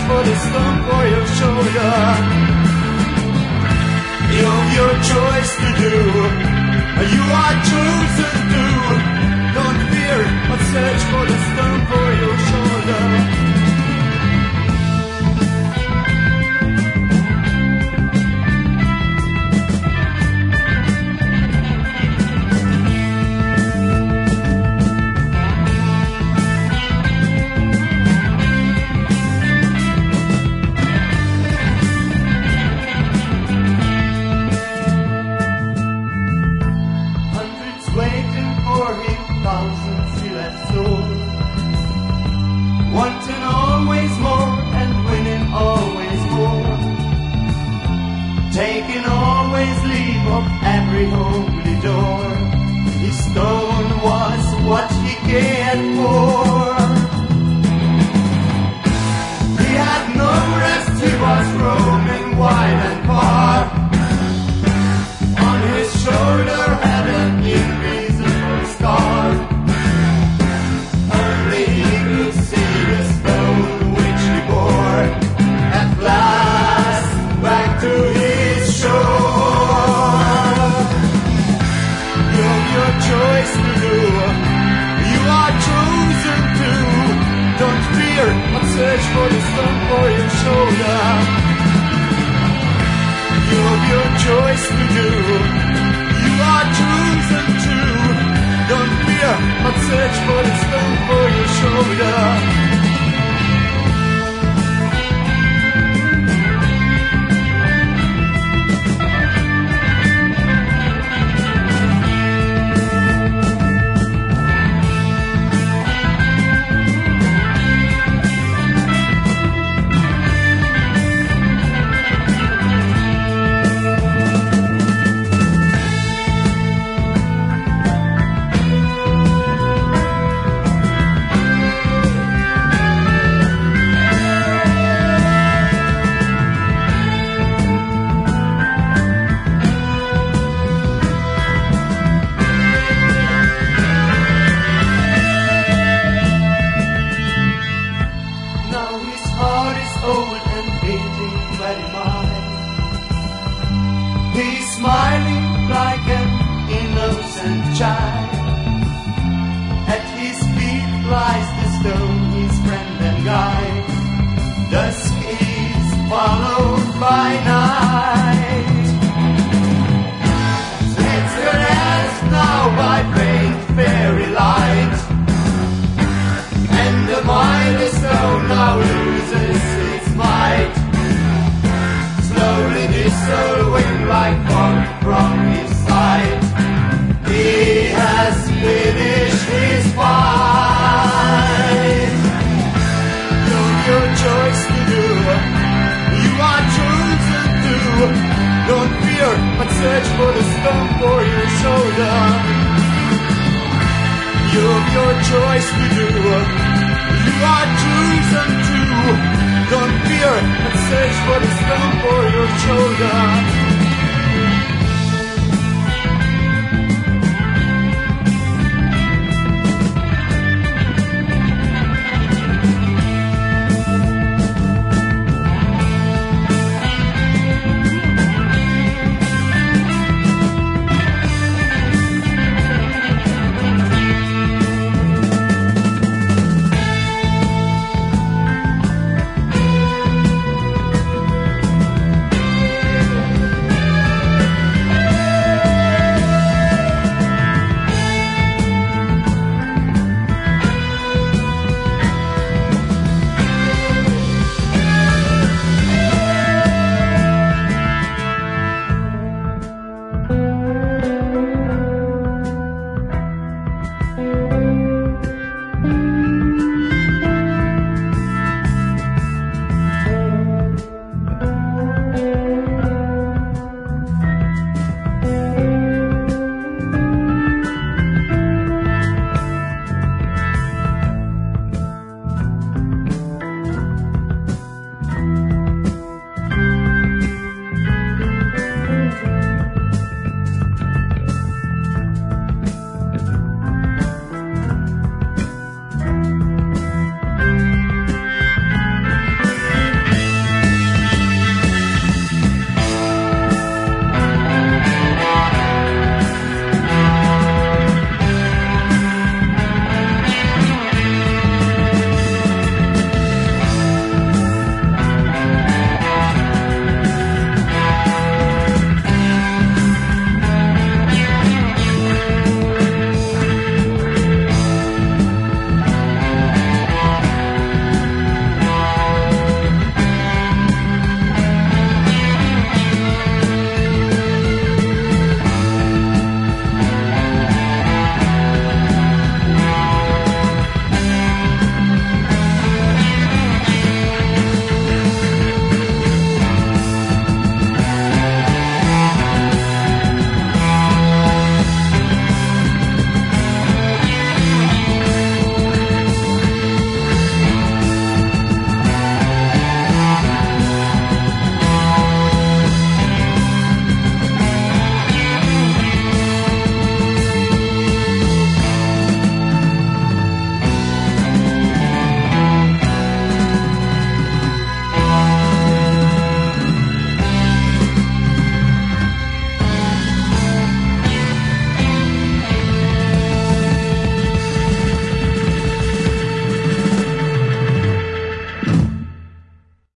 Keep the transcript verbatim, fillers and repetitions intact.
for the stump for your shoulder. You've your choice to do. You are chosen to. Don't fear, but search for the stump for your shoulder. Wanting always more and winning always more, taking always leave of every holy door. His stone was what he cared for. He had no rest, he was roaming wide and far. On his shoulder had an invisible scar. Only he could see the stone which he bore at last back to his shore. You've your choice to do. You are chosen to. Don't fear, but search for the stone for your shoulder. You've your choice to do. You are chosen to. Don't fear, but search for the stone for your shoulder. He's smiling like an innocent child. At his feet lies the stone, his friend and guide. Dusk is followed by night. It's caressed now by faint fairy light, and the mighty stone now loses its might. Slowly dissolving like fog from his sight. He has finished his fight. You've your choice to do. You are chosen to. Don't fear, but search for the stone for your shoulder. You've your choice to do. You are chosen to. Don't fear, but search for the stone for your shoulder.